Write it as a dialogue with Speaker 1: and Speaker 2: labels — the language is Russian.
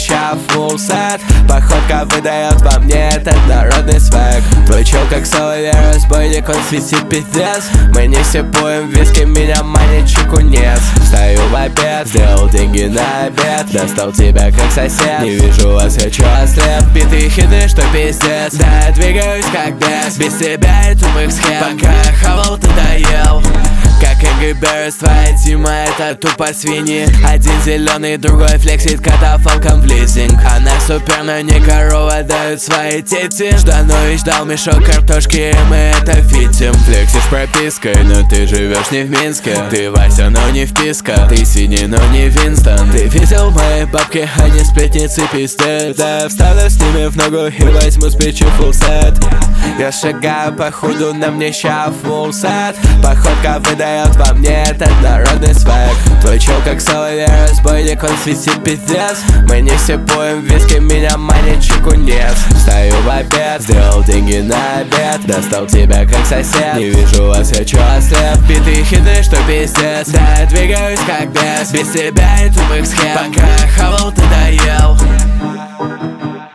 Speaker 1: ща full set. Походка выдает во мне этот народный свек. Твой чел как соловей, разбойник, он свистит пиздец. Мы не сипуем виски, меня манит чекунец. Встаю в обед, сделал деньги на обед. Достал тебя как сосед, не вижу вас, я чё ослеп. Битые хиты, что пиздец. Да, я двигаюсь как бес, без тебя и тупых схем. Пока я хавал, ты доел. Как КГБ, твоя тима, это тупо свиньи. Один зеленый, другой флексит катафалком в лизинг. Она супер, но не корова, дают свои тети. Жданович дал мешок картошки, и мы это фитим. Флексишь пропиской, но ты живешь не в Минске. Ты Вася, но не вписка. Ты синий, но не Винстон. Ты видел мои бабки, они сплетницы пиздец. Да, встану с ними в ногу и возьму с печи full set. Я шагаю по худу, на мне ща full set. Походка выдает во мне этот народный свек. Твой чел как соловей, разбойник, он свистит пиздец. Мы не сипуем виски, меня манит чекунец. Встаю в обед, сделал деньги на обед. Достал тебя как сосед, не вижу вас, я чё ослеп. Битые хиты, что пиздец. Да, я двигаюсь как бес, без тебя и тупых схем. Пока я хавал, ты доел.